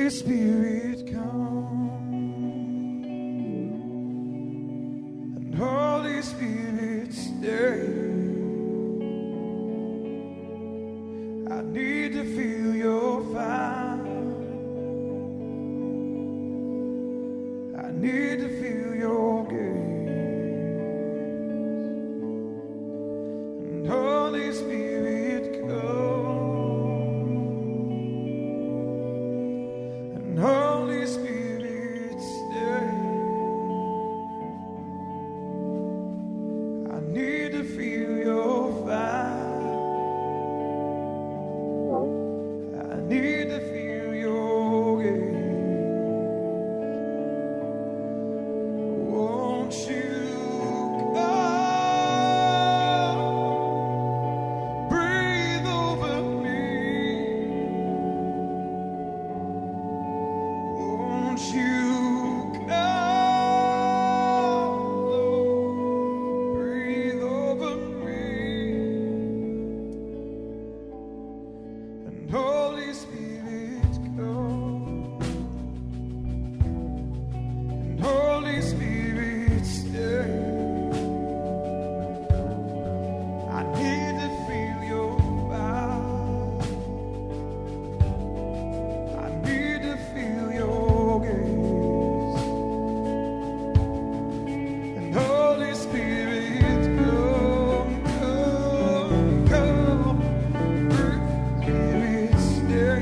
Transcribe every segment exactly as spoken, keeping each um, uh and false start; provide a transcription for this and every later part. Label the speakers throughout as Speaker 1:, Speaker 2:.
Speaker 1: Spirit, come. And Holy Spirit, stay. I need to feel your fire. I need to feel your gaze. And Holy Spirit, come. And Holy Spirit, stay. I need to feel your fire. I need to feel your gaze. Won't you come, breathe over me? Won't you come, breathe over me? And Holy Spirit, come. And Holy Spirit, stay. I need to feel your power. I need to feel your gaze. And Holy Spirit, come, come, come. Spirit, stay.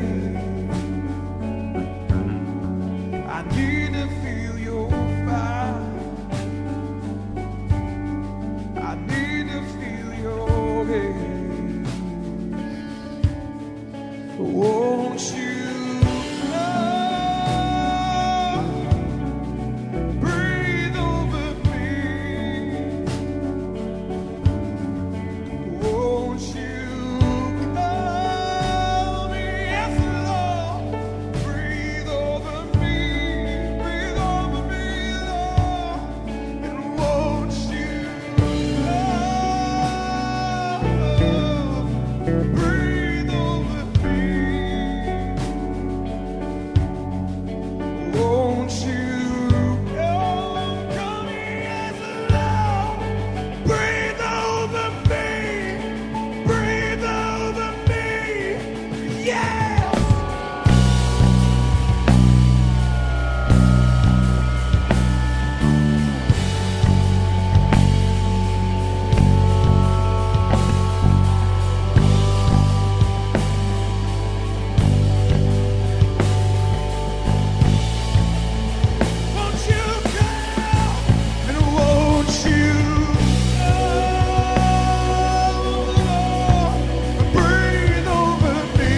Speaker 1: I need to feel your fire. I need to feel your gaze. Won't you come, breathe over me? Won't you come, yes Lord, breathe over me, breathe over me, Lord. And won't you come, breathe over me? Won't you come, come, yes Lord, breathe over me, breathe over me, yes. Won't you come, and won't you come, Lord, breathe over me,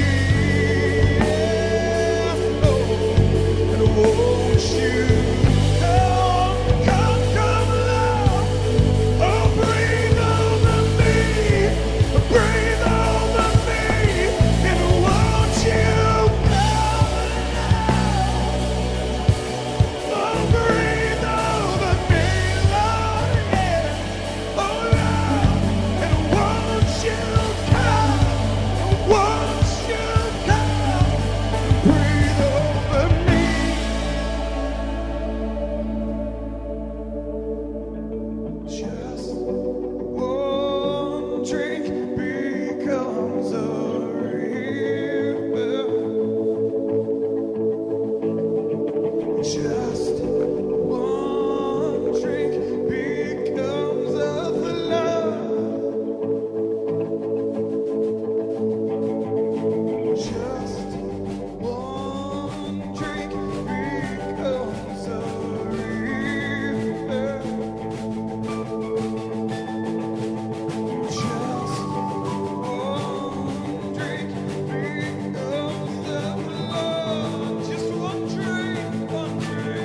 Speaker 1: yes, Lord. And won't you come, come, come, Lord, oh, breathe over me, breathe over me. And won't you come, oh, breathe over me, Lord, yeah. Oh, Lord. And won't you come, won't you come, breathe over me. Just one drink becomes a river. Just one drink becomes a flood. Just one drink becomes a river. Just one drink becomes a flood. Just one drink, one drink.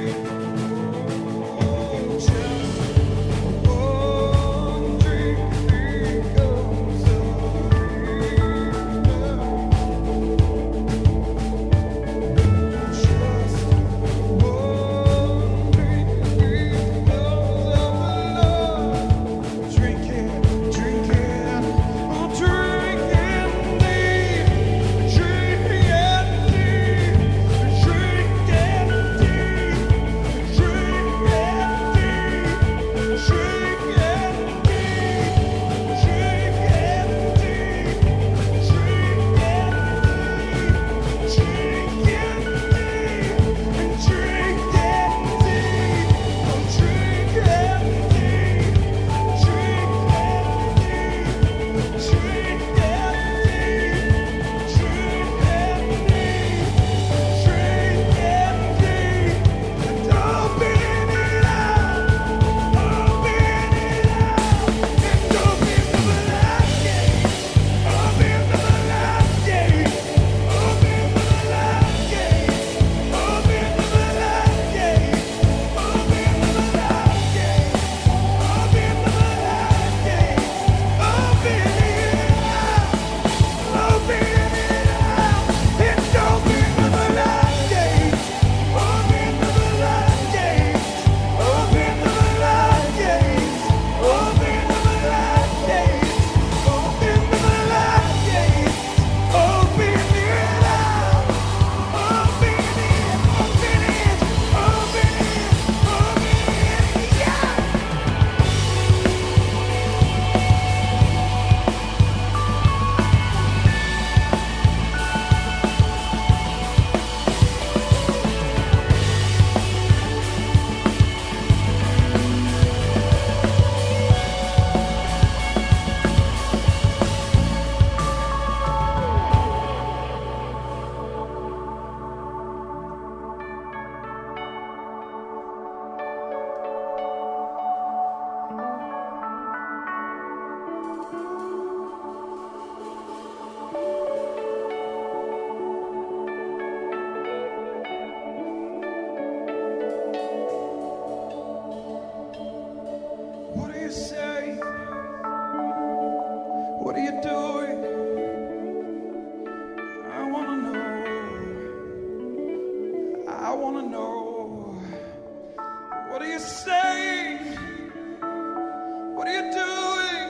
Speaker 1: I want to know, what are you saying? What are you doing?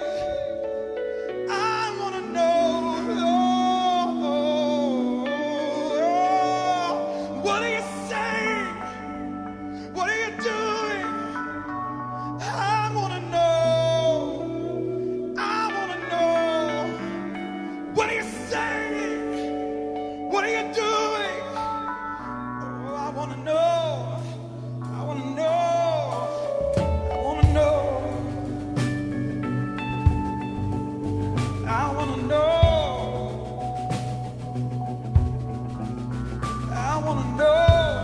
Speaker 1: I want to know, what are you saying? What are you doing? I want to know. I want to know. What are you saying? What are you doing? Oh, I want to know. I want to know. I want to know. I want to know. I want to know.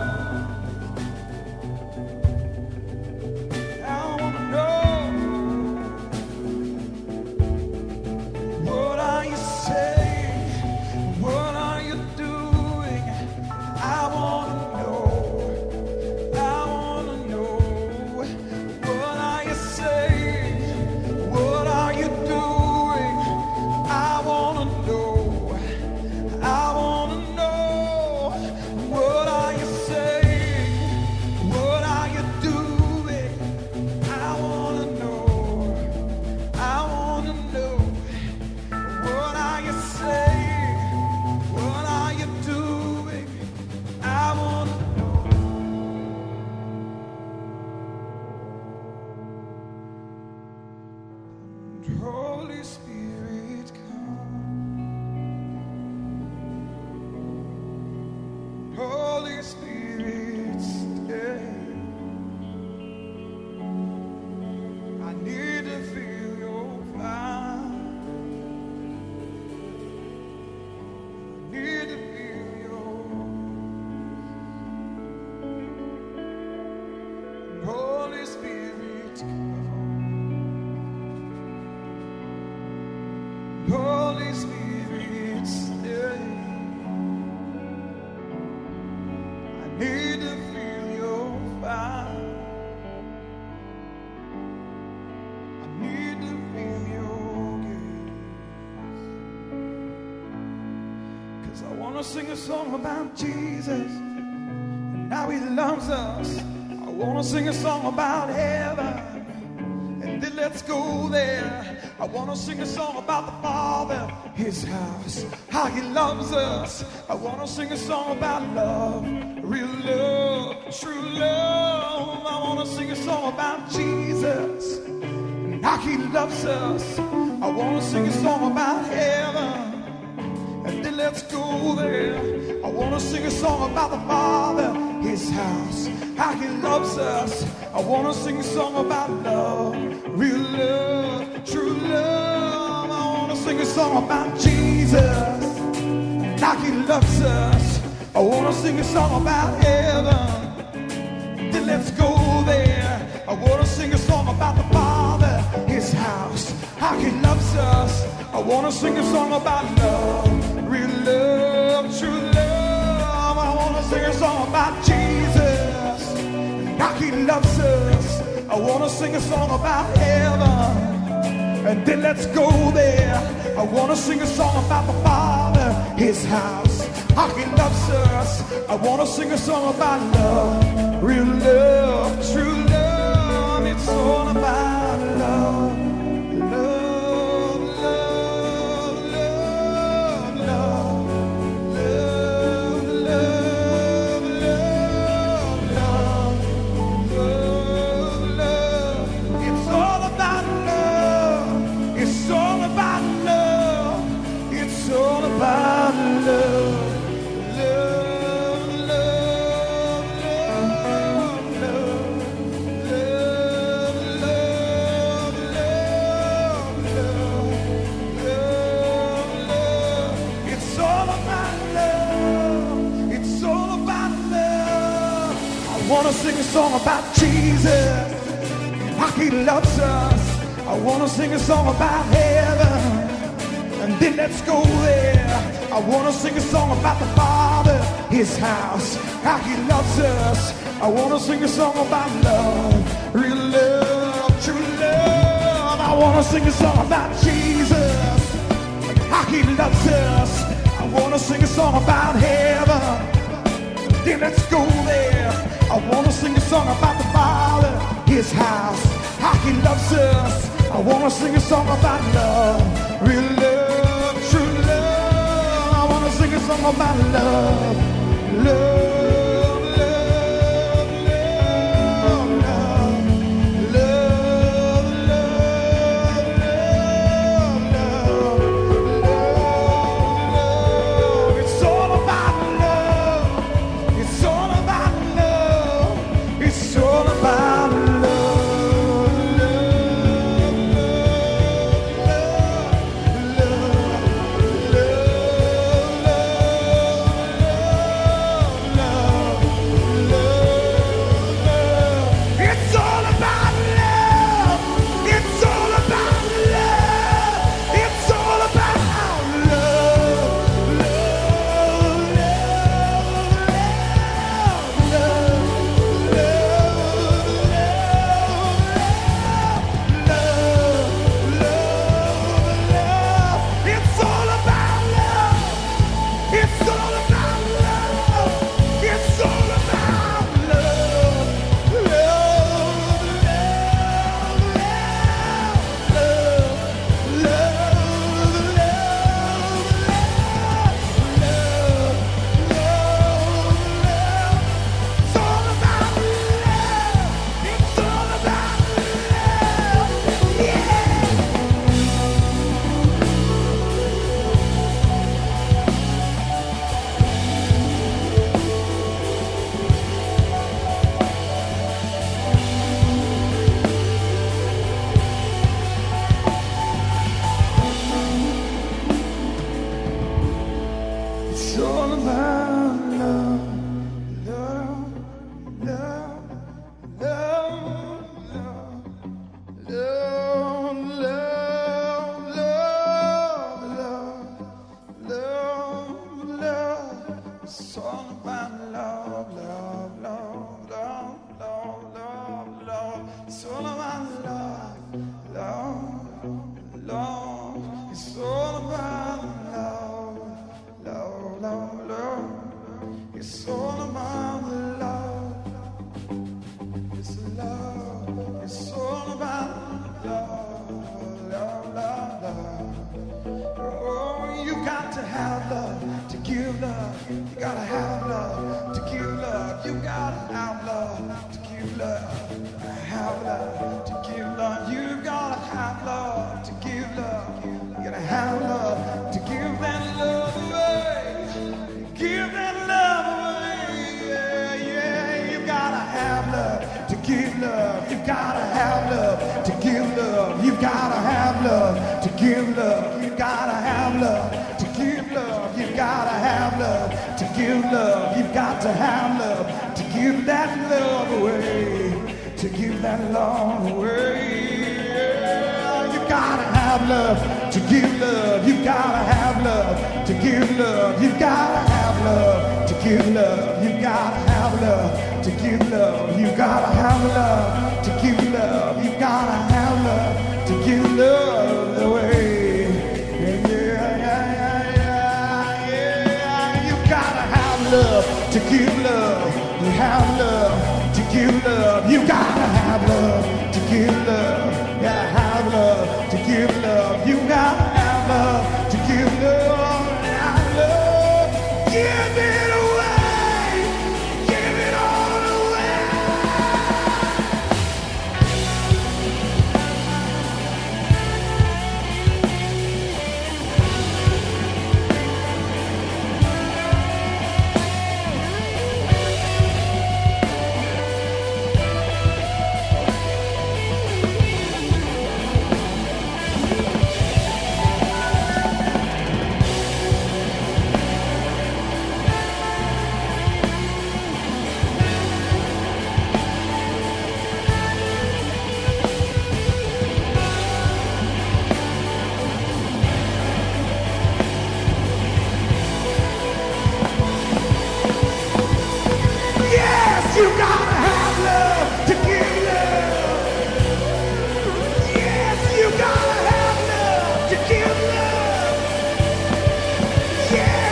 Speaker 1: Holy Spirit, come. Holy Spirit, stay. I need to feel your fire. I need to feel your Holy Spirit, come. Holy Spirit, stay. I need to feel your fire. I need to feel your gaze. 'Cause I want to sing a song about Jesus and how he loves us. I want to sing a song about heaven, and then let's go there. I want to sing a song about the Father, his house, how he loves us. I want to sing a song about love, real love, true love. I want to sing a song about Jesus and how he loves us. I want to sing a song about heaven, and then let's go there. I want to sing a song about the Father, his house, how he loves us. I want to sing a song about love, real love, true love. I want to sing a song about Jesus, how he loves us. I want to sing a song about heaven, then let's go there. I want to sing a song about the Father, his house, how he loves us. I want to sing a song about love, real love, true love. I want to sing a song about Jesus, how he loves us. I want to sing a song about heaven, and then let's go there. I want to sing a song about the Father, his house, how he loves us. I want to sing a song about love, real love, true love. It's all about love, love, love, love, love, love, love, love, love, love. It's all about love. It's all about love. It's all about love. I want to sing a song about Jesus, how he loves us. I want to sing a song about heaven, and then let's go there. I want to sing a song about the Father, his house, how he loves us. I want to sing a song about love, real love, true love. I want to sing a song about Jesus, how he loves us. I want to sing a song about heaven, then let's go there. song about the Father, His house, how He loves us. I wanna sing a song about love, real love, true love. I wanna sing a song about love, love.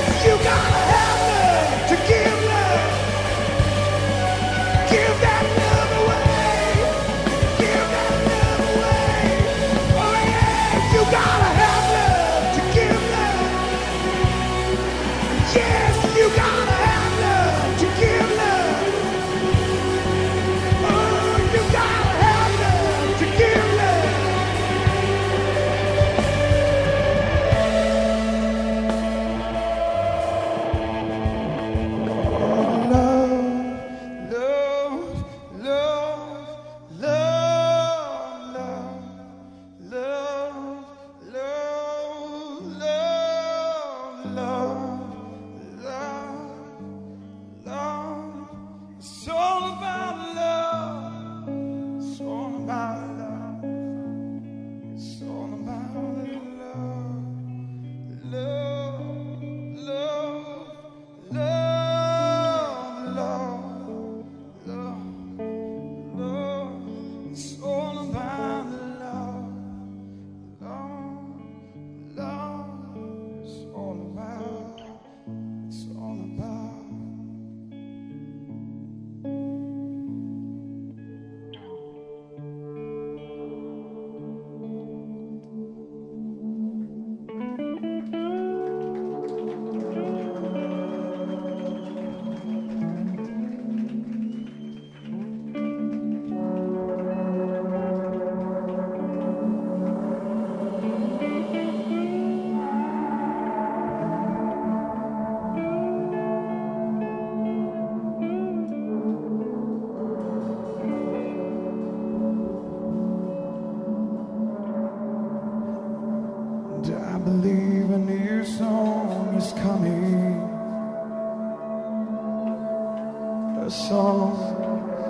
Speaker 2: Give that love.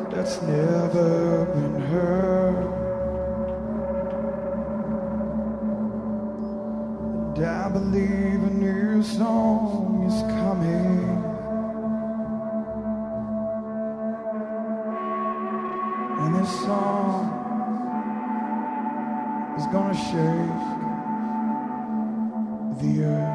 Speaker 1: that's never been heard. And I believe a new song is coming. And this song is gonna shake the earth.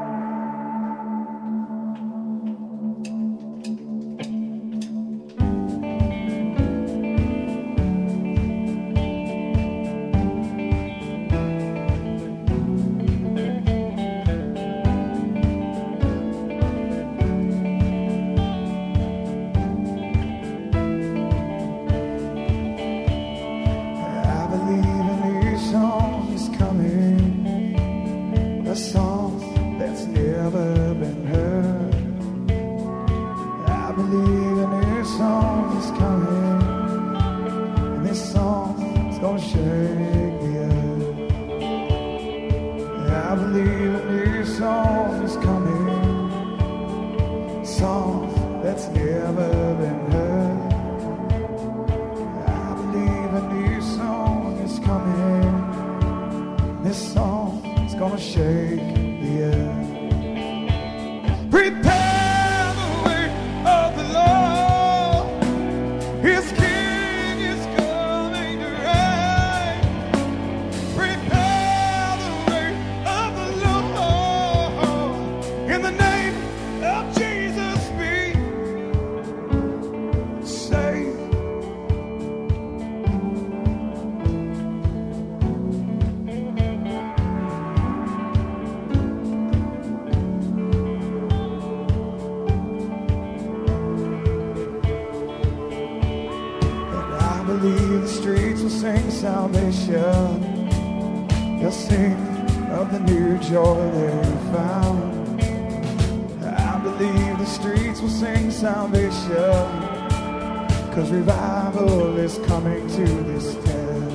Speaker 1: They'll sing of the new joy they found. I believe the streets will sing salvation, 'cause revival is coming to this town.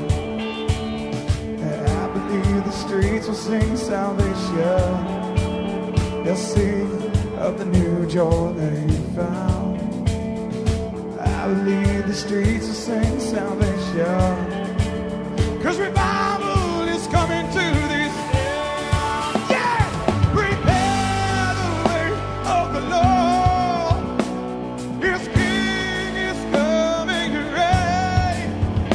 Speaker 1: I believe the streets will sing salvation. They'll sing of the new joy they found. I believe the streets will sing salvation, 'cause revival is coming to this. Yeah! Prepare the way of the Lord. His King is coming to reign.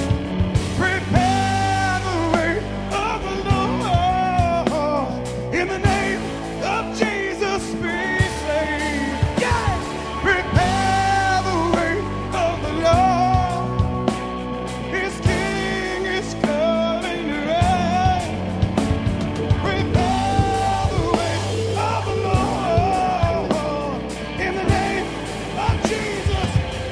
Speaker 1: Prepare the way of the Lord. In the name of Jesus, be saved. Yeah! Prepare the way of the Lord. His King is coming to reign. Prepare the way of the Lord. In the name of Jesus.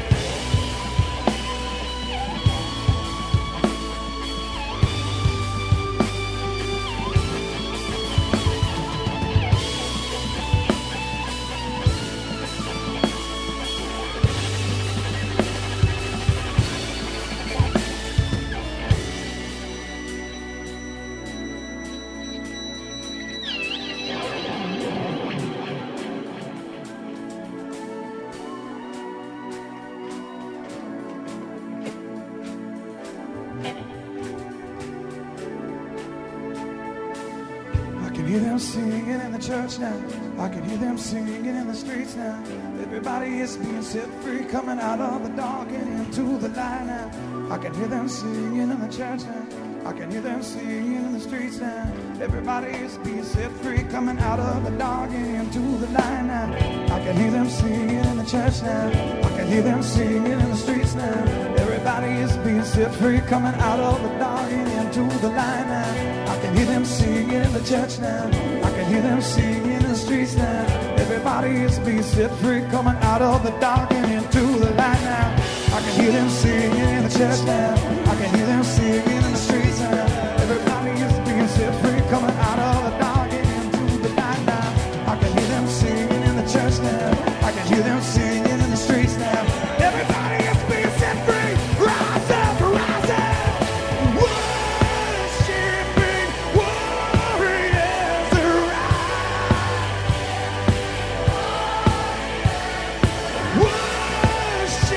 Speaker 1: I can hear them singing in the church now. I can hear them singing in the streets now. Everybody is being set free, coming out of the dark and into the light now. I can hear them singing in the church now. I can hear them singing in the streets now. Everybody is being set free, coming out of the dark and into the light now. I can hear them singing in the church now. I can hear them singing in the streets now. Everybody is being set free, coming out of the dark and into the light now. I can hear them singing in the church now. I can hear them singing in the streets now. Everybody is being set free, coming out of the dark and into the light now. I can hear them singing in the church now. I can hear them singing in the streets now. Everybody is being set free, coming out of the dark and into the light now. I can hear them singing in the church now. I can hear them singing in the streets now. Everybody is being set free. Rise up, rise up. Worshiping warriors arise. Worship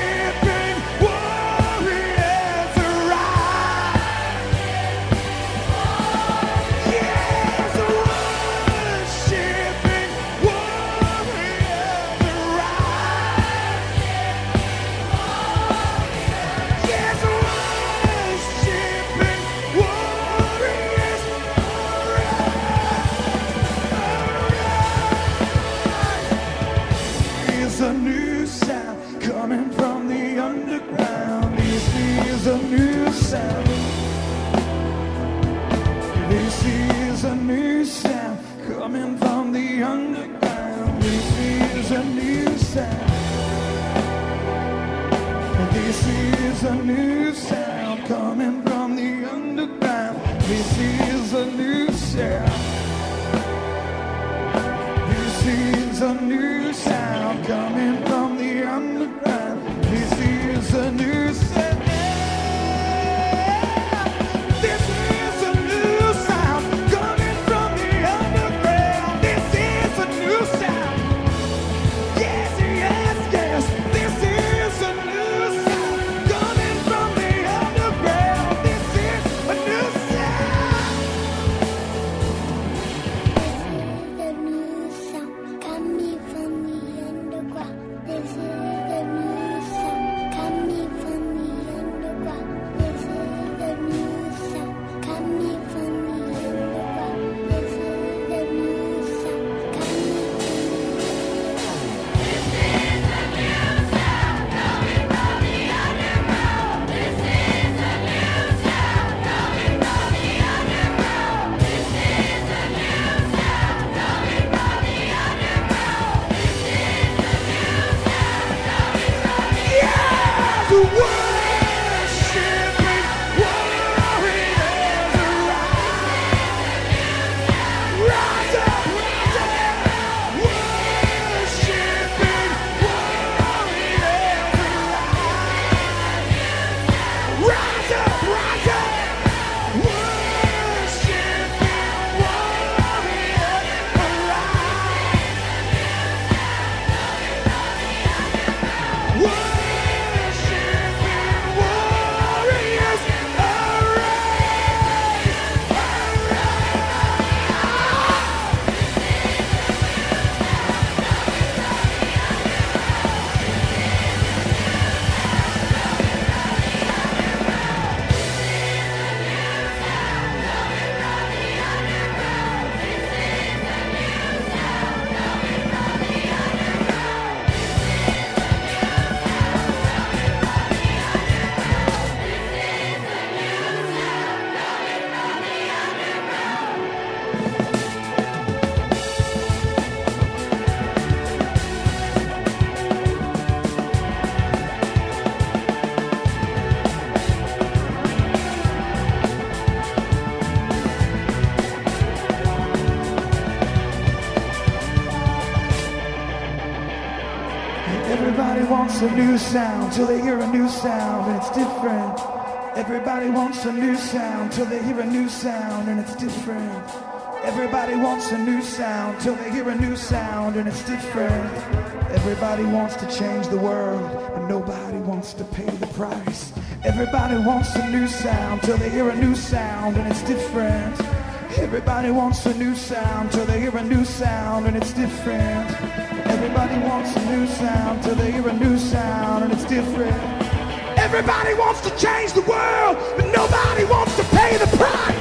Speaker 1: sound. This is a new sound coming from the underground. This is a new sound. This is a new sound coming from the underground. This is a new sound. This is a new sound coming from the underground. This is a new sound. Yes, yes, yes. This is a new sound coming from the underground. This is a new sound.
Speaker 2: This is a new sound coming from the underground. This is a new sound coming from the underground. This is a new sound coming from the underground. This is a new sound coming from the
Speaker 1: Yes, worshiping warriors arise. Rise up, rise up. Worshiping warriors arise. Rise up, rise up. Worshiping warriors arise. Worshiping warriors Everybody wants a new sound till they hear a new sound and it's different. Everybody wants a new sound till they hear a new sound and it's different. Everybody wants a new sound till they hear a new sound and it's different. Everybody wants to change the world, but nobody wants to pay the price. Everybody wants a new sound till they hear a new sound and it's different. Everybody wants a new sound till they hear a new sound and it's different. Everybody wants a new sound till they hear a new sound and it's different. Everybody wants to change the world, but nobody wants to pay the price.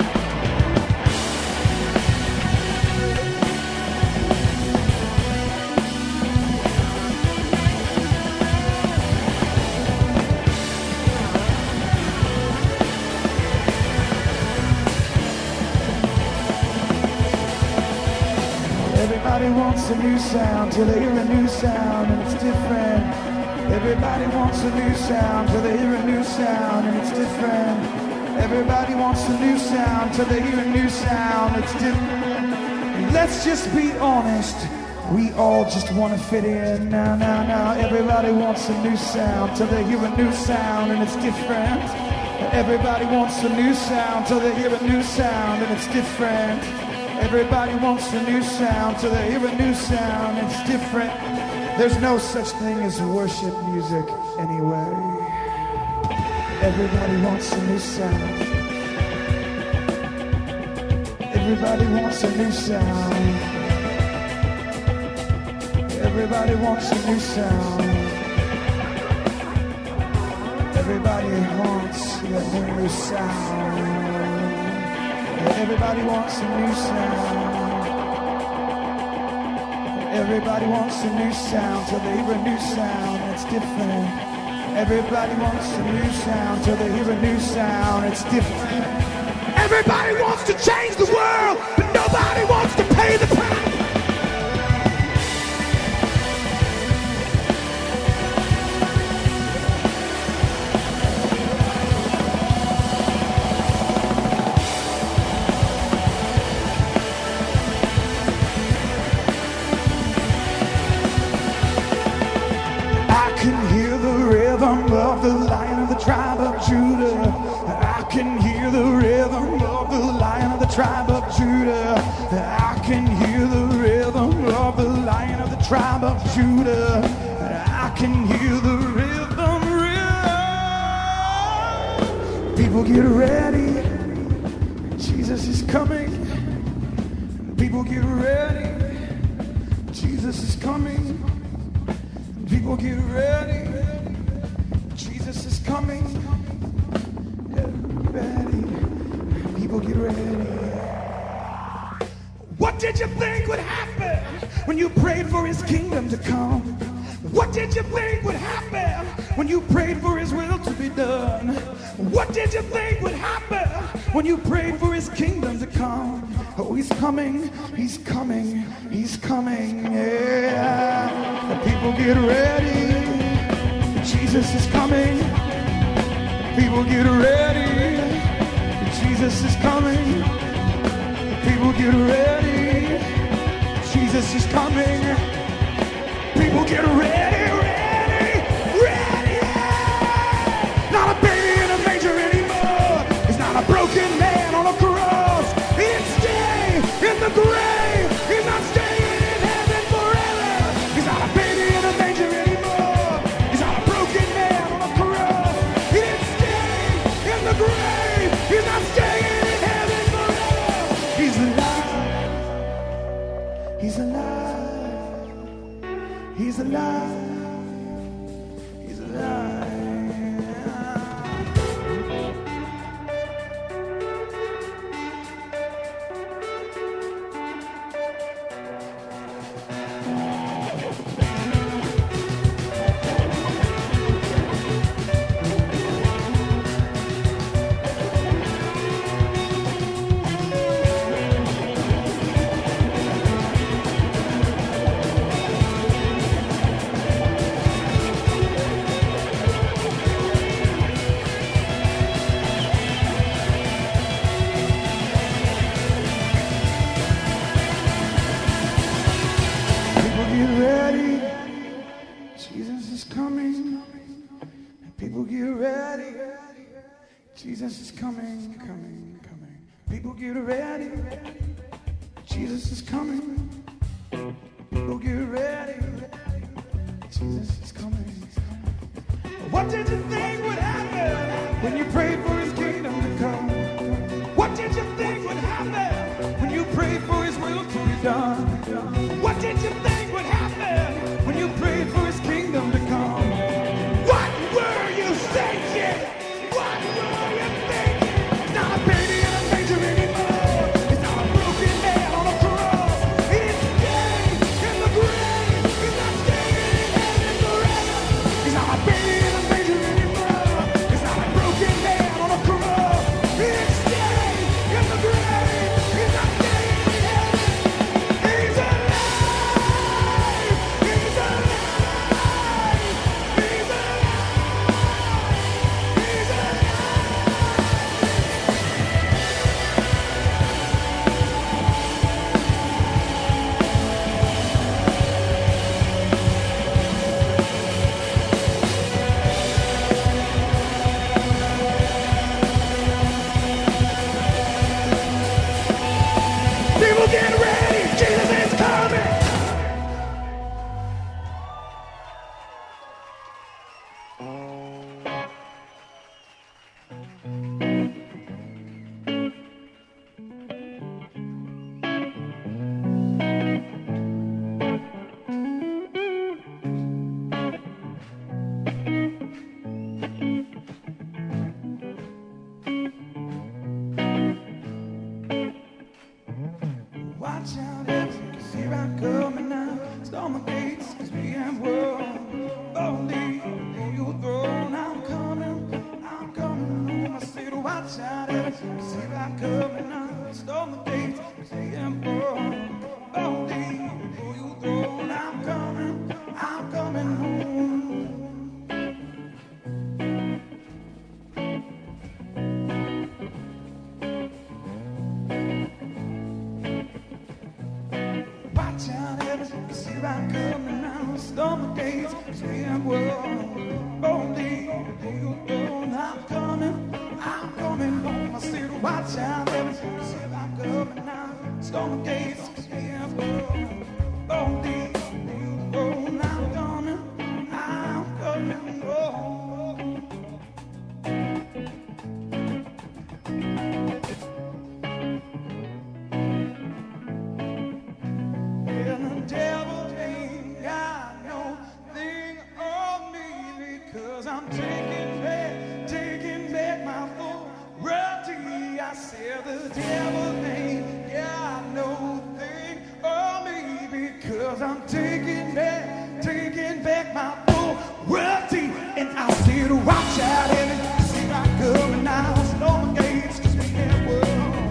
Speaker 1: Everybody wants a new sound till they hear a new sound and it's different. Everybody wants a new sound till they hear a new sound and it's different. Everybody wants a new sound till they hear a new sound, it's different. Let's just be honest, we all just want to fit in. Now, now, now, everybody wants a new sound till they hear a new sound and it's different. Everybody wants a new sound till they hear a new sound and it's different. Everybody wants a new sound till they hear a new sound, it's different. There's no such thing as worship music anyway. Everybody wants a new sound. Everybody wants a new sound. Everybody wants a new sound. Everybody wants a new sound. Everybody wants a new sound. Everybody wants a new sound till they hear a new sound, it's different. Everybody wants a new sound till they hear a new sound, it's different. Everybody wants to change the world, but nobody wants to pay the price. of the Lion of the tribe of Judah. I can hear the rhythm of the Lion of the tribe of Judah. I can hear the rhythm of the Lion of the tribe of Judah. I can hear the rhythm, rhythm. People get ready. Jesus is coming. People get ready. Jesus is coming. People get ready. Jesus is coming. Get ready. People get ready. What did you think would happen when you prayed for his kingdom to come? What did you think would happen when you prayed for his will to be done? What did you think would happen when you prayed for his kingdom to come? Oh, he's coming, he's coming, he's coming, yeah. The people get ready. Jesus is coming. People get ready. Jesus is coming. People get ready. Jesus is coming. People get ready, ready, ready. Not a baby in a manger anymore. He's not a broken man on a cross. He didn't stay in the grave. He's not staying in heaven forever. He's not a baby in a manger anymore. He's not a broken man on a cross. He didn't stay in the grave. He's not staying in heaven forever. He's alive. He's alive. He's alive. He's alive. Jesus is coming, coming, coming. People get ready. Jesus is coming. People get ready. Jesus is coming. What did you think would happen when you prayed for his kingdom to come? What did you think would happen when you prayed for his will to be done? What did you think would happen when you prayed for his kingdom to come? What were you thinking? What were you thinking? Not a baby in a manger anymore. It's not a broken man on a cross. He didn't stay in the grave. He's not staying in heaven forever. He's not a baby in a manger anymore. It's not a broken man on a cross. He didn't stay in the grave. He's not staying in heaven. He's alive. He's alive. He's alive. He's alive. People get ready. Jesus is coming. Watch out, cause here I come and now storm the gates, cause we have world. Boldly, for your throne, I'm coming, I'm coming home. I said, watch out, cause here I come and now storm the gates, cause we have world. Boldly, for your throne, I'm coming, I'm coming home. Watch out, cause here I come and now storm the gates, cause we have world. Boldly, I'm taking back, taking back my authority. I said the devil ain't got no thing on me because I'm taking back, taking back my authority. And I said, watch out, and see my coming now, storm gates, cause we can't work.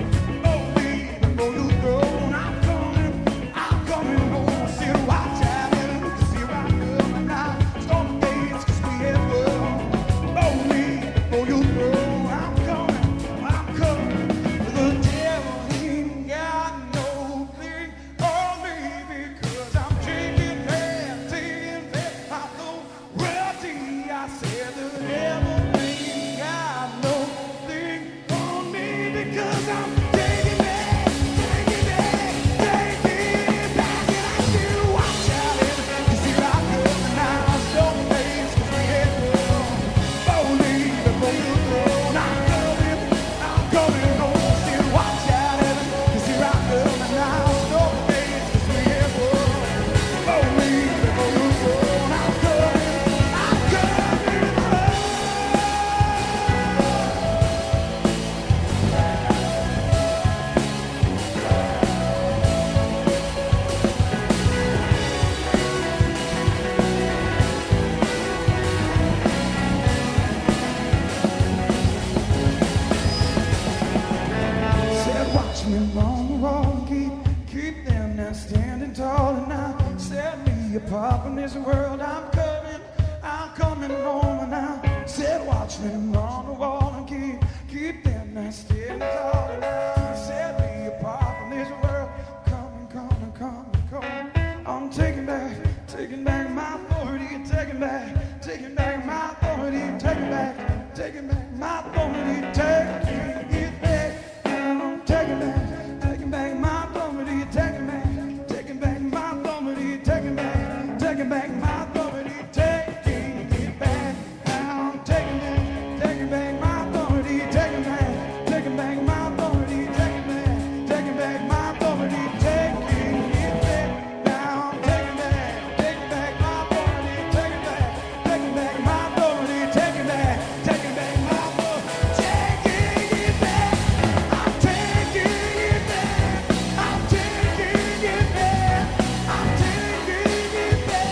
Speaker 1: Apart from this world, I'm coming, I'm coming home now. Said, watch me on the wall and keep, keep them that standing tall. And I said, be apart from this world, coming, coming, coming, coming. I'm taking back, taking back my authority, taking back, taking back my authority, taking back, taking back my authority, taking it back. I'm taking back, taking back my authority, taking back, taking back my authority, taking back. Taking back my authority, taking it back. Now I'm taking it, taking back my authority, taking back, taking back my authority, taking back, taking back my authority, taking it back. Now I'm taking back, taking back my authority, taking back, taking back my authority, taking back, taking back my authority, taking it back. I'm taking it back. I'm taking it back. I'm taking it back.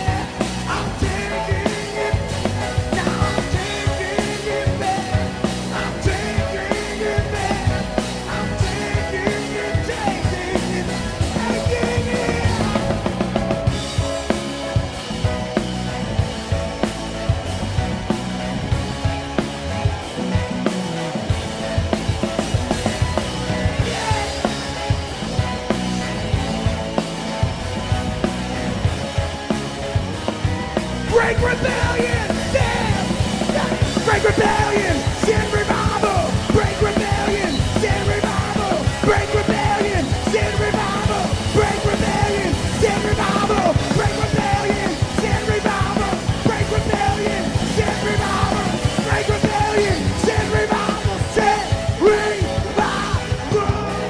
Speaker 1: Break rebellion, stand! Break rebellion, send revival! Break rebellion, send revival! Break rebellion, send revival! Break rebellion, send revival! Break rebellion, send revival! Break rebellion, send revival! Break rebellion, send revival! Send revival!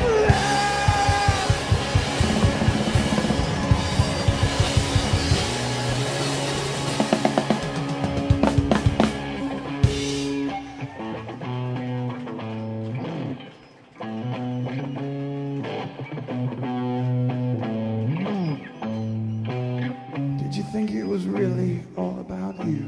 Speaker 1: Think it was really all about you?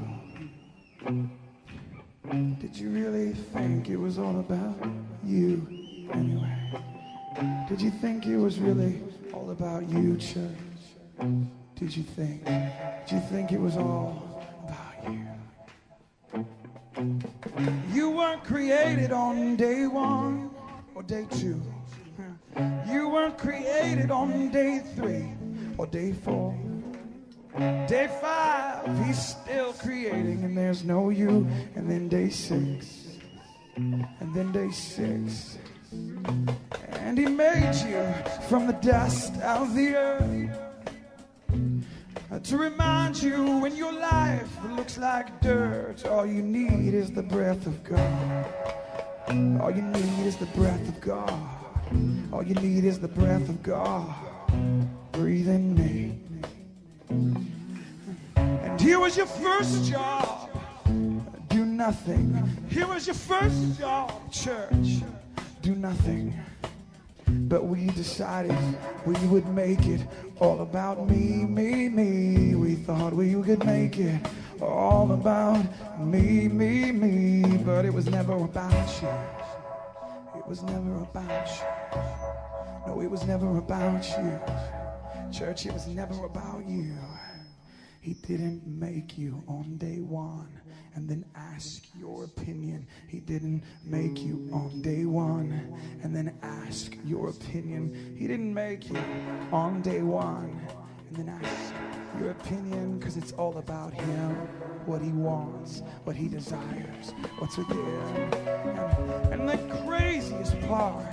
Speaker 1: Did you really think it was all about you anyway? Did you think it was really all about you, church? Did you think? Did you think it was all about you? You weren't created on day one or day two. You weren't created on day three or day four. Day five, he's still creating, and there's no you. And then day six, and then day six, and he made you from the dust of the earth uh, to remind you when your life looks like dirt. All you need is the breath of God. All you need is the breath of God. All you need is the breath of God. Breathe in me. And here was your first job. nothing. Here was your first job, church. Do nothing. But we decided we would make it all about me, me, me. We thought we could make it all about me, me, me. But it was never about you. It was never about you. No, it was never about you. Church, it was never about you. He didn't make you on day one and then ask your opinion. He didn't make you on day one and then ask your opinion. He didn't make you on day one and then ask your opinion, because it's all about him, what he wants, what he desires, what's within. And, and the craziest part,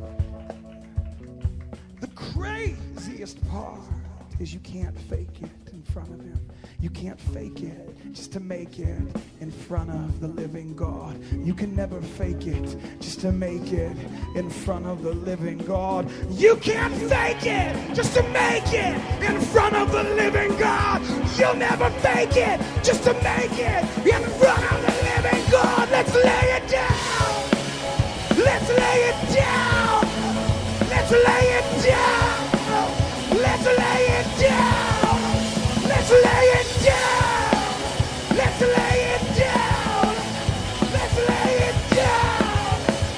Speaker 1: the craziest part is you can't fake it in front of him. You can't fake it just to make it in front of the living God. You can never fake it just to make it in front of the living God. You can't fake it just to make it in front of the living God. You'll never fake it just to make it in front of the living God. Let's lay it down. Let's lay it down. Let's lay it down. Let's lay it down. Let's lay it down. Let's lay it down. Let's lay it down.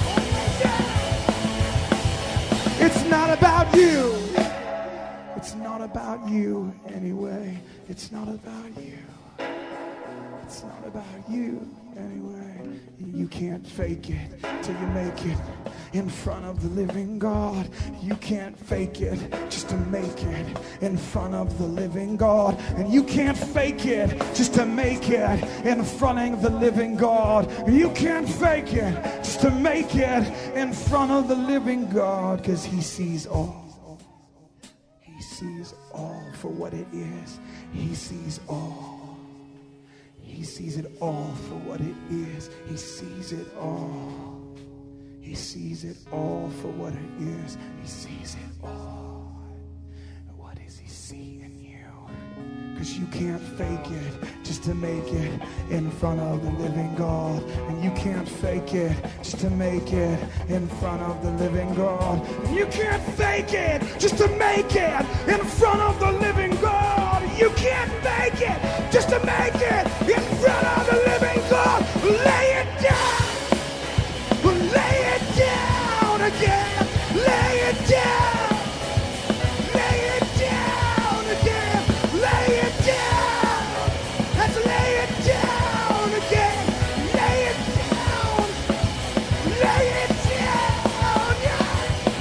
Speaker 1: It's not about you. It's not about you anyway. It's not about you. It's not about you anyway. You can't fake it till you make it in front of the living God. You can't fake it just to make it in front of the living God. And you can't fake it just to make it in front of the living God. You can't fake it just to make it in front of the living God, because he sees all. He sees all for what it is. He sees all. He sees it all for what it is. He sees it all. He sees it all for what it is. He sees it all. What does he see in you? Because you can't fake it just to make it in front of the living God. And you can't fake it just to make it in front of the living God. And you can't fake it just to make it in front of the living God. You can't fake it just to make it in front of the living God. Lay it down. Lay it down again. Lay it down. Lay it down again. Lay it down. Let's lay it down again. Lay it down. Lay it down. Yeah.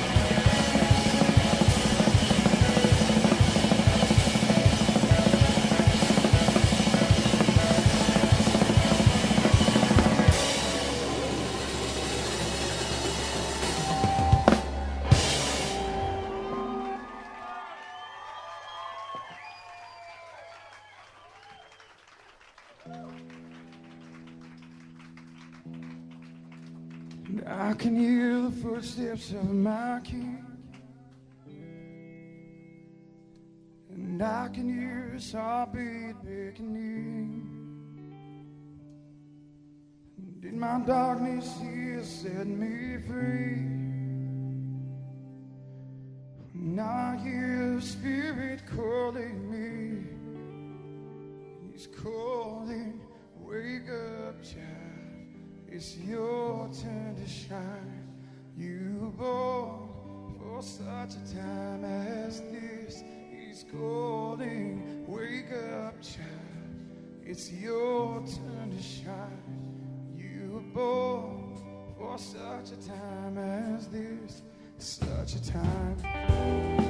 Speaker 1: I can hear the footsteps of my King, and I can hear his heartbeat beckoning. And in my darkness he has set me free. Now I hear the Spirit calling me. He's calling, wake up, child. It's your turn to shine. You were born for such a time as this. He's calling, wake up, child. It's your turn to shine. You were born for such a time as this. Such a time.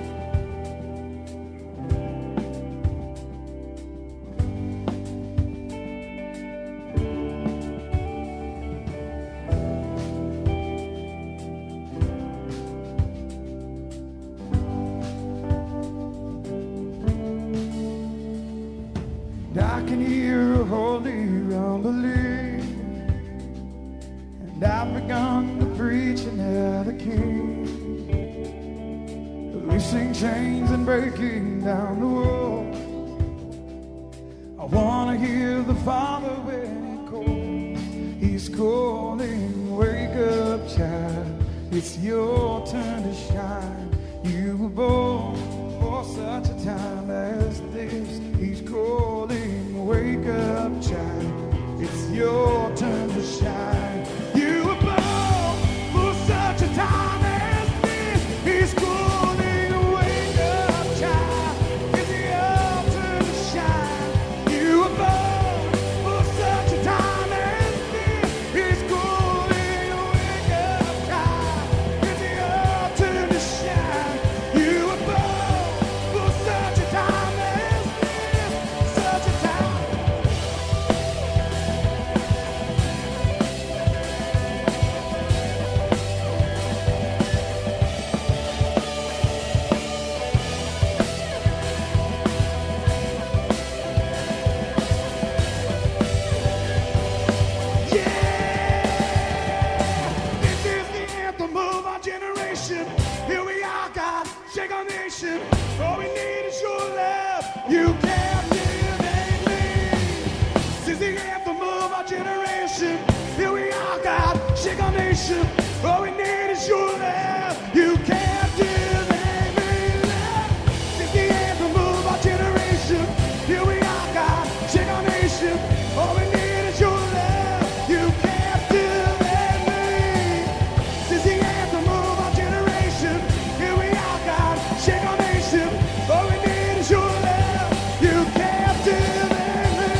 Speaker 1: I can hear a holy rumbling, and I've begun to preach another King, loosing chains and breaking down the walls. I want to hear the Father when he calls. He's calling, wake up, child. It's your turn to shine. You were born for such a time as this. He's calling, wake up, child. It's your turn to shine. You were born for such a time as this. He's calling, wake up, child. It's your turn to shine. You were born for such a time as this. He's calling, wake up, child. It's your turn to shine. You were born for such a time as this. Such a time. This is the anthem of our generation. Here we are, God, shake our nation. All we need is your love. You captivate me. This is the anthem of our generation. Here we are, God, shake our nation. All we need is your love. You captivate me. This is the anthem of our generation. Here we are, God, shake our nation. All we need is your love. You captivate me. This is the anthem of our generation. Here we are, God, shake our nation. All we need is your love. You captivate me.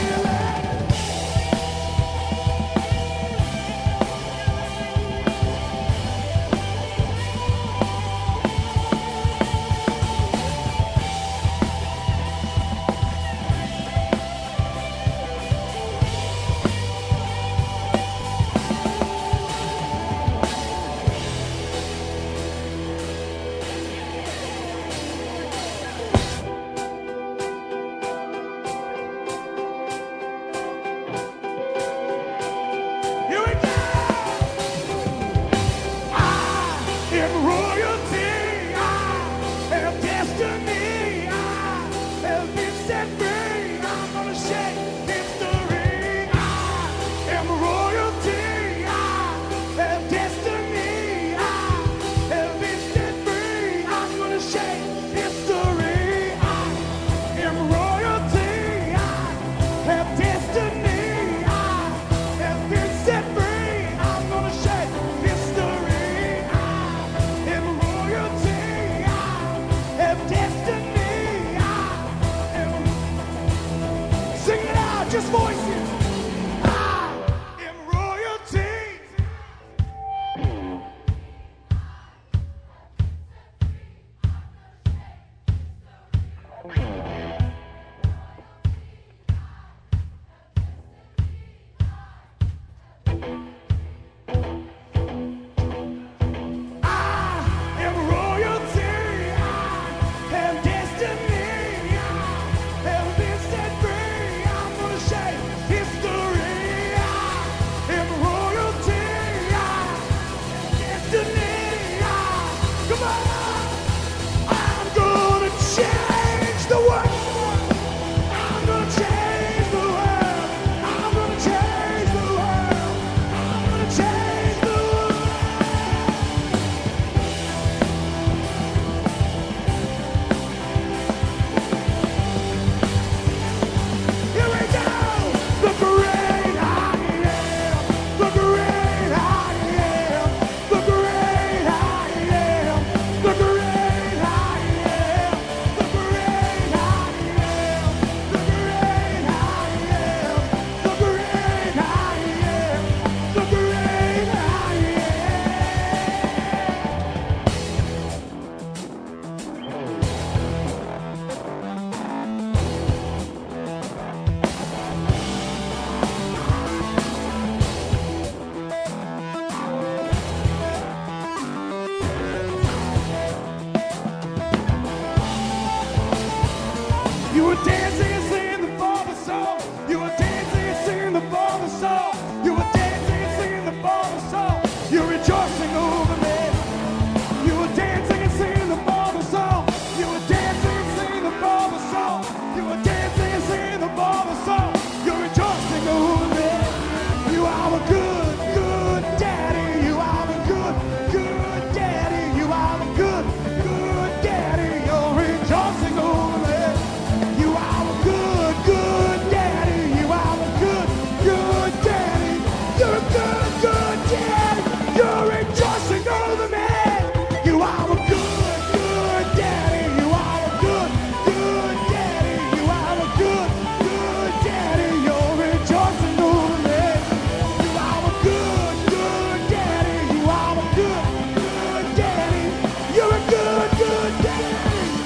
Speaker 1: good, good daddy. You're rejoicing over me. You are a good, good daddy. You are a good, good daddy. You are a good, good daddy. You're rejoicing over me. You are a good, good daddy. You are a good, good daddy. You're a good, good daddy.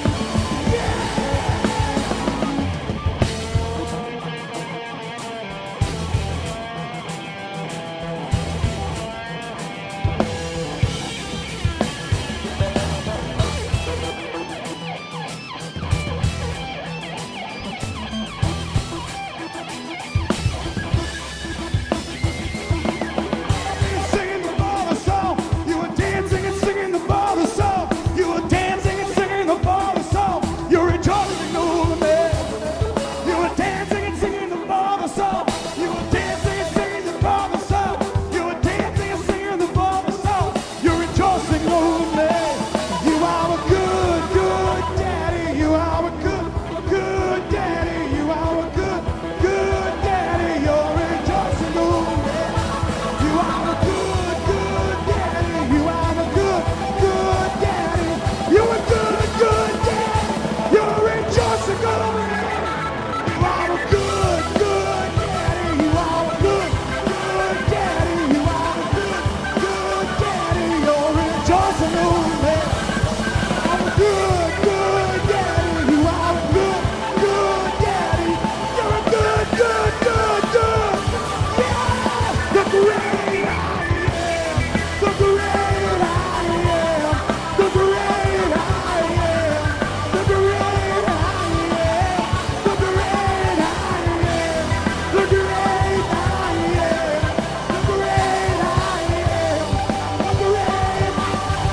Speaker 1: Singing the Father song, you were dancing and singing the Father song. You were dancing and singing the Father song. You're rejoicing over me. You were dancing and singing the Father song. You were dancing and singing the Father song. You were dancing and singing the Father song. You're rejoicing over me. You are a good, good daddy. You are a good, good daddy. You are a good, good daddy. You're rejoicing over me. You are a good, good daddy. You are a good, good daddy. You're a good, good daddy. You're rejoicing over me. You are a good, good daddy. You are a good, good daddy. You are a good, good daddy. You're rejoicing over me. I'm a good, good daddy. You are a good, good daddy. You're a good, good, good, good. Yeah, the great I am. The great I am. The great I am. The great I am. The great I am. The great I am. The great I am. The great I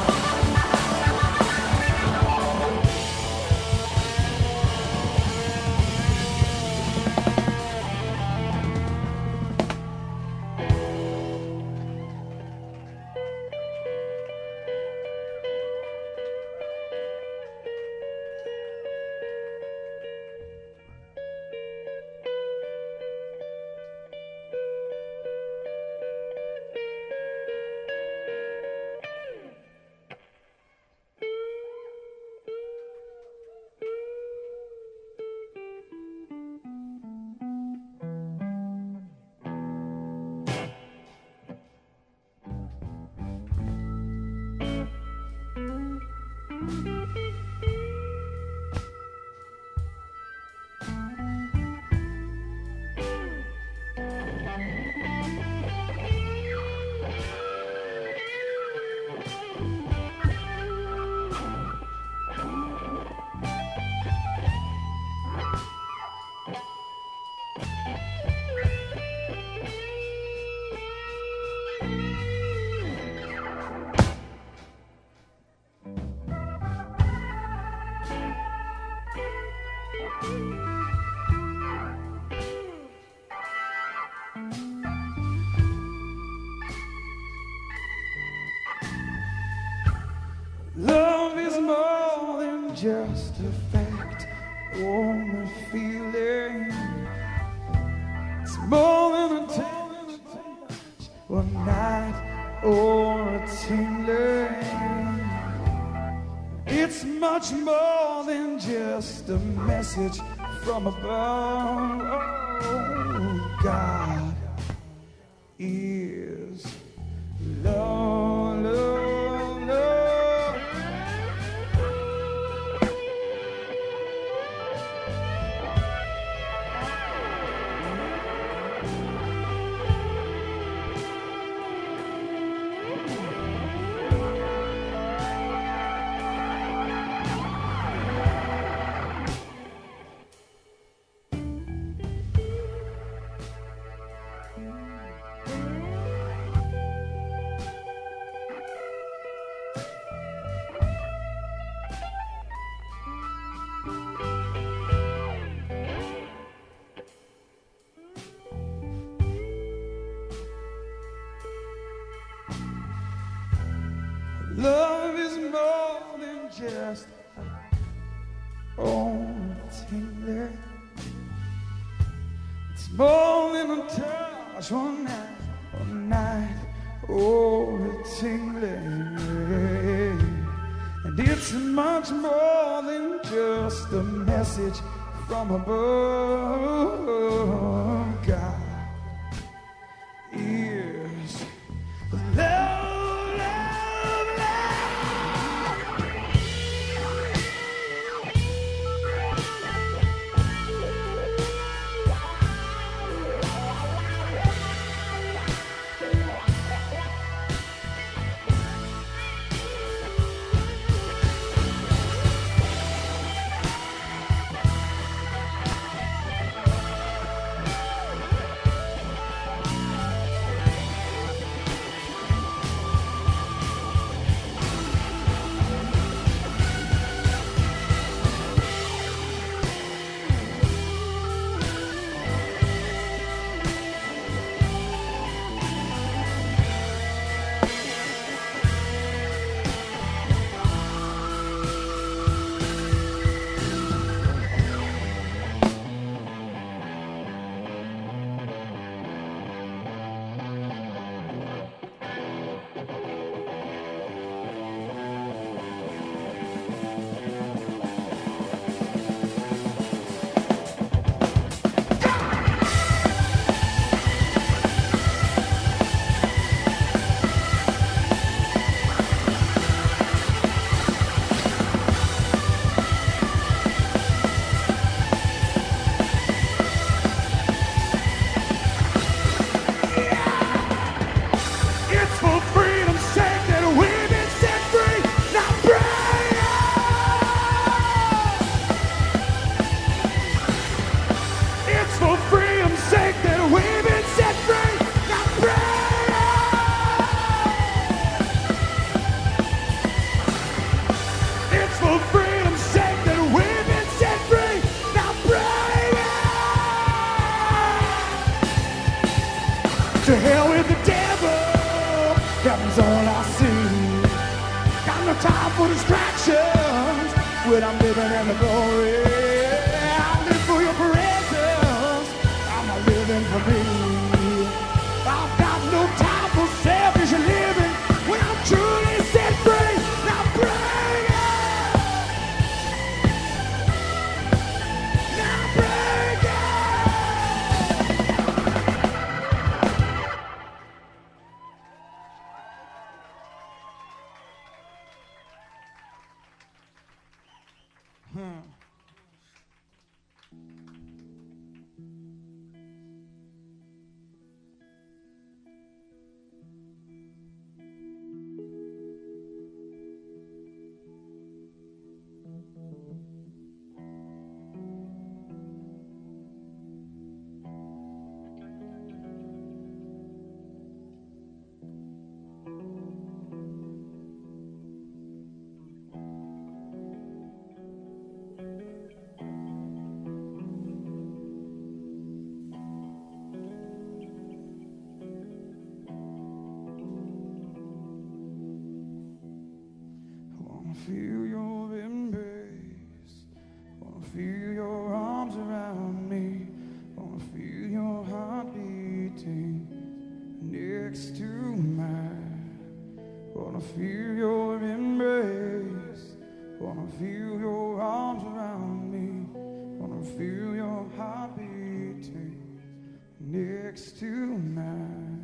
Speaker 1: Love is more than just a fact or a feeling. It's more than a touch, or a night, or a tingling. It's much more than just a message from above. Oh, God is love, love, love. Love is more than just a old tingler. It's more than a touch one night, one night, oh, it's tingling. And it's much more than just a message from above. God is love. To hell with the devil, heaven's all I see. Got no time for distractions when I'm living in the glory. I live for your presence, I'm not living for me. I've got no time for selfish living when I'm truly set free. Now bring it, now bring it. Hmm. Feel your embrace, wanna feel your arms around me, wanna feel your heart beating next to mine, wanna feel your embrace, wanna feel your arms around me, wanna feel your heart beating next to mine.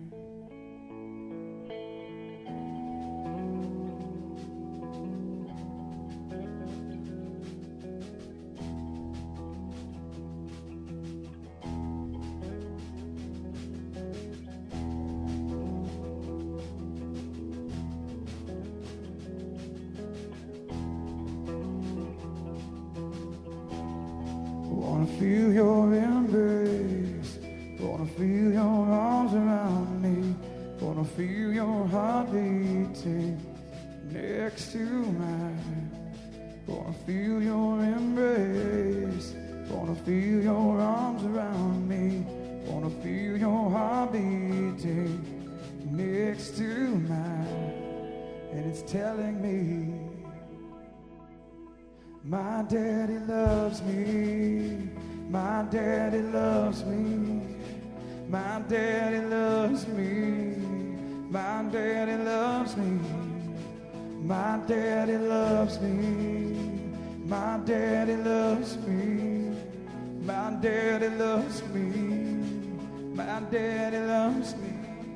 Speaker 1: Wanna feel your embrace, wanna feel your arms around me, wanna feel your heart beating next to mine. Wanna feel your embrace, wanna feel your arms around me, wanna feel your heart beating next to mine. And it's telling me my daddy loves me, my daddy loves me, My daddy loves me. My daddy loves me. My daddy loves me. My daddy loves me. My daddy loves me. My daddy loves me.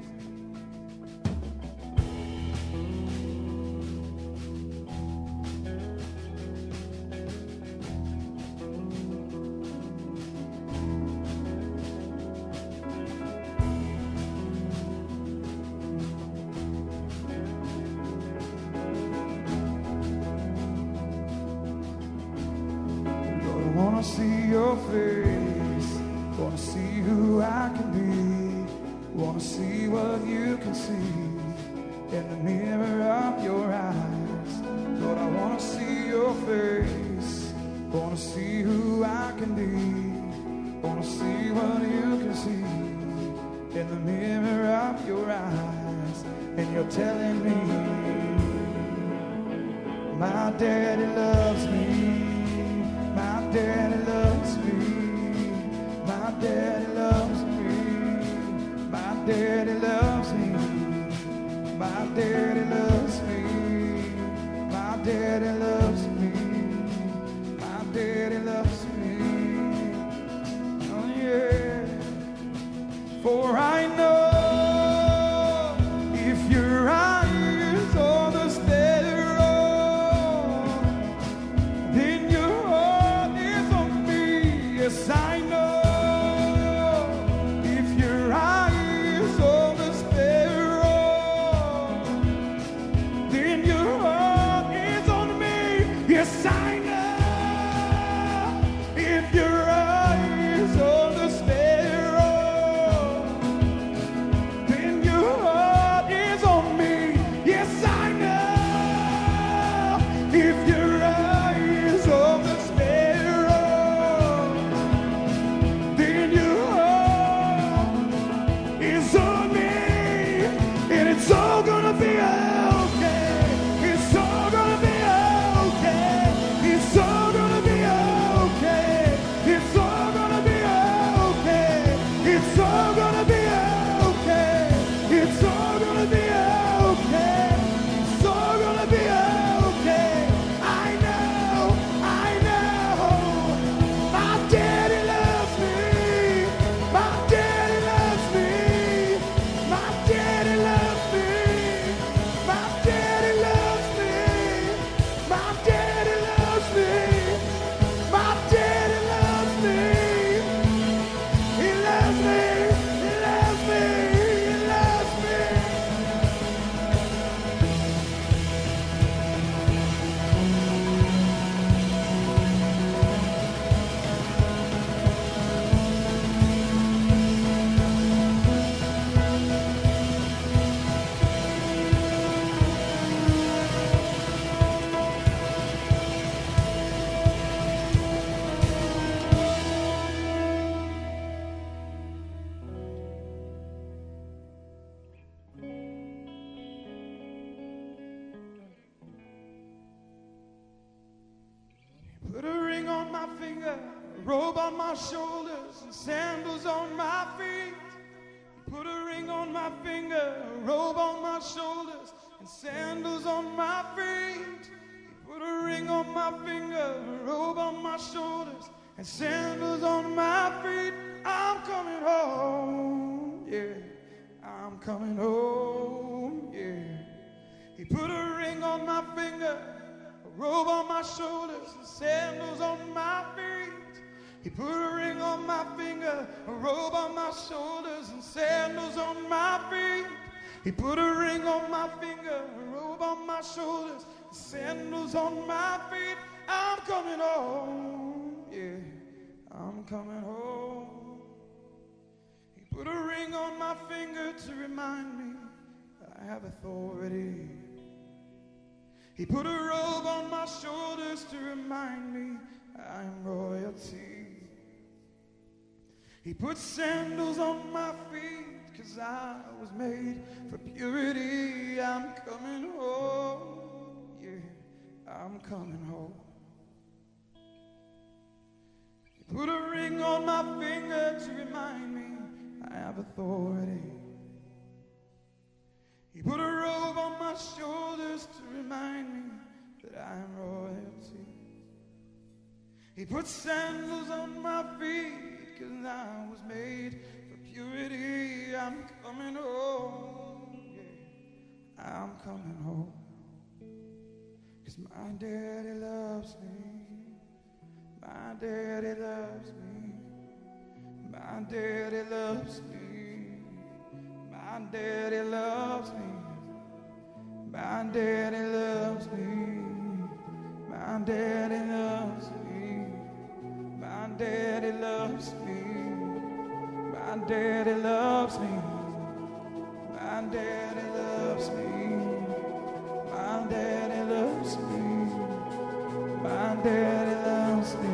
Speaker 1: Wanna see your face, wanna see who I can be, wanna see what you can see in the mirror of your eyes. Lord, I wanna see your face, wanna see who I can be, wanna see what you can see in the mirror of your eyes. And you're telling me my daddy loves me. My daddy loves me. My daddy loves me. My daddy loves me. My daddy loves me. My daddy loves me. My daddy loves me. Oh yeah. For I know if your eyes on the steady road, then your yes, I know if your eyes on the sparrow, then your heart is on me. Yes, I know if your eyes on the sparrow, then your heart is on me. Yes, I know if your eyes on the it's all gonna be okay. It's all gonna be okay. It's all gonna be okay. It's all gonna be okay. It's all gonna be okay. It's all gonna be okay. It's all gonna be okay. I know, I know. My daddy loves me. My daddy loves me. My daddy loves me. My daddy loves me. My daddy loves me. My daddy loves me. He loves me. He loves me. He loves me. Put a ring on my finger, a robe on my shoulders, and sandals on my feet. Put a ring on my finger, a robe on my shoulders, and sandals on my feet. Put a ring on my finger, a robe on my shoulders, and sandals on my feet. I'm coming home, yeah. I'm coming home, yeah. He put a ring on my finger, a robe on my shoulders, and sandals on my feet. He put a ring on my finger, a robe on my shoulders, and sandals on my feet. He put a ring on my finger, a robe on my shoulders, and sandals on my feet. I'm coming home, yeah, I'm coming home. He put a ring on my finger to remind me that I have authority. He put a robe on my shoulders to remind me I am royalty. He put sandals on my feet, cause I was made for purity. I'm coming home, yeah, I'm coming home. He put a ring on my finger to remind me I have authority. He put a robe on my shoulders to remind me that I am royalty. He put sandals on my feet because I was made for purity. I'm coming home, yeah, I'm coming home. Because my daddy loves me. My daddy loves me. My daddy loves me. My daddy loves me. My daddy loves me. My daddy loves me. My daddy loves me. My daddy loves me. My daddy loves me. My daddy loves me. My daddy loves me.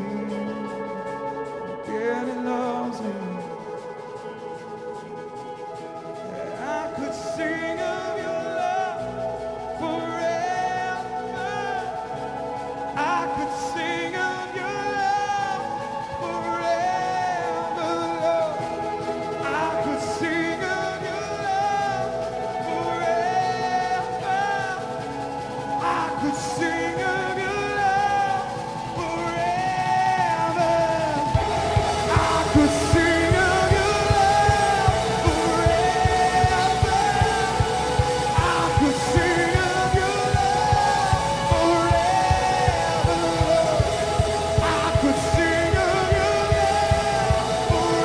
Speaker 1: Daddy loves me. I could sing of your love forever. I could sing of your love forever, Lord. I could sing of your love forever. I could sing of your love forever. I could sing of your love forever. I could sing of your love forever. I could sing of your love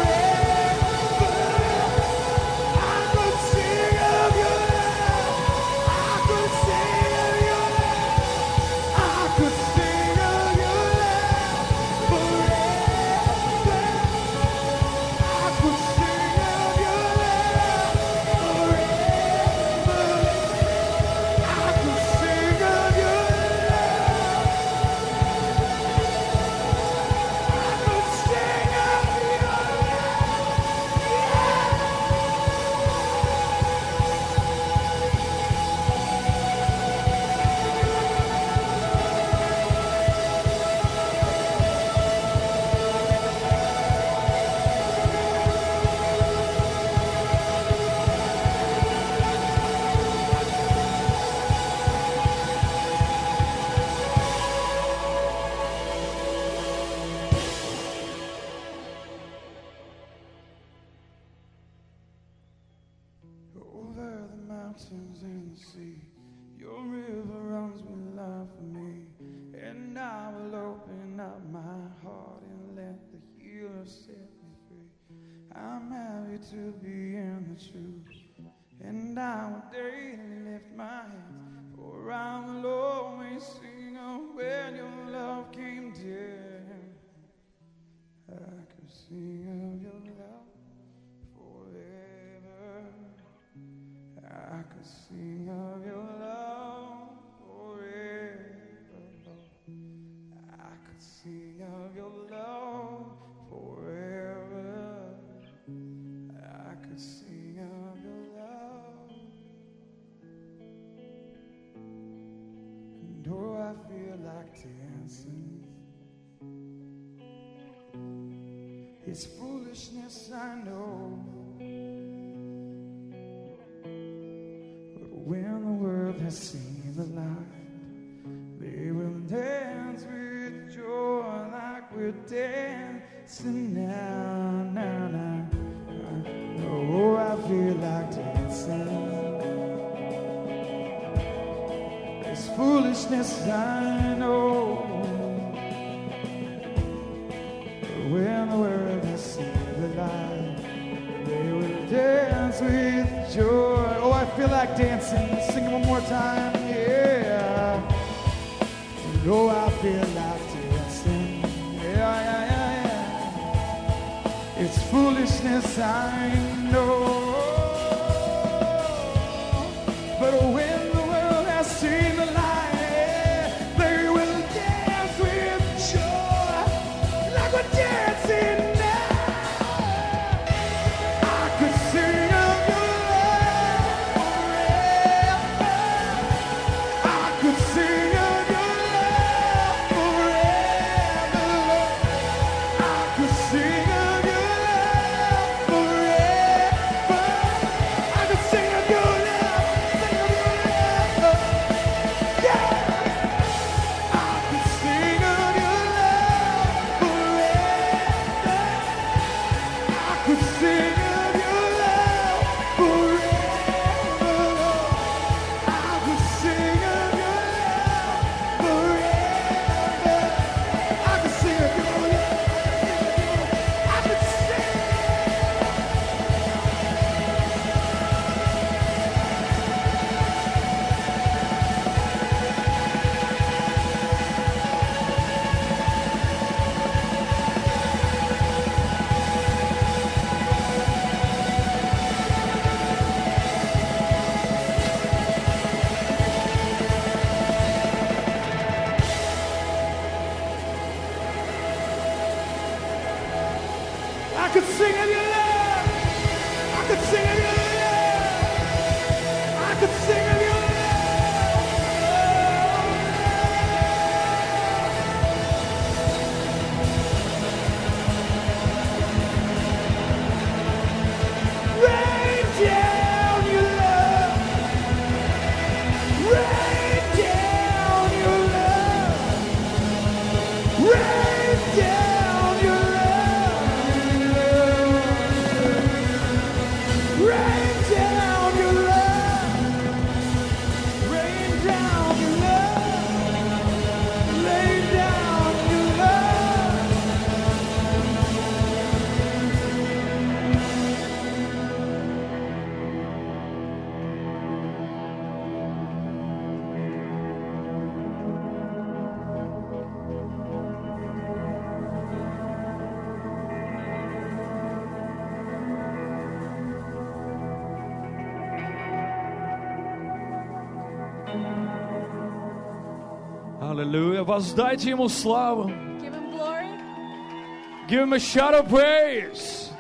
Speaker 1: forever. I could sing of your love. I could sing of your love. I could sing of your love forever. I could sing of your love forever. I could sing of your love. I could sing of your over the mountains and the sea, your river runs with love for me. And I will open up my heart and let the healer set me free. I'm happy to be in the truth, and I will daily lift my hands, for I will always sing of when your love came down. I could sing of your love forever. I could sing of your love forever, Lord. I could sing of your love forever. I could sing of your love. And oh, I feel like dancing. It's foolishness, I know. When the world has seen the light, they will dance with joy like we're dancing now, now, now. Oh, I feel like dancing. It's foolishness, I know. But when the world has seen the light, they will dance with joy. Oh, I feel like dancing. Sing it one more time, yeah. And oh, I feel like dancing. Yeah, yeah, yeah, yeah. It's foolishness, I know. But when the world has seen the light, they will dance with joy like we're dancing now. I could sing of your love forever. I could sing of your love forever. I could sing of your love forever. could sing of your rain down your love, rain down your love, rain down your love, rain down your love, rain down your love, lay down your love. Halleluja, воздайте ему славу.
Speaker 3: Give him glory.
Speaker 1: Give him a shout of praise.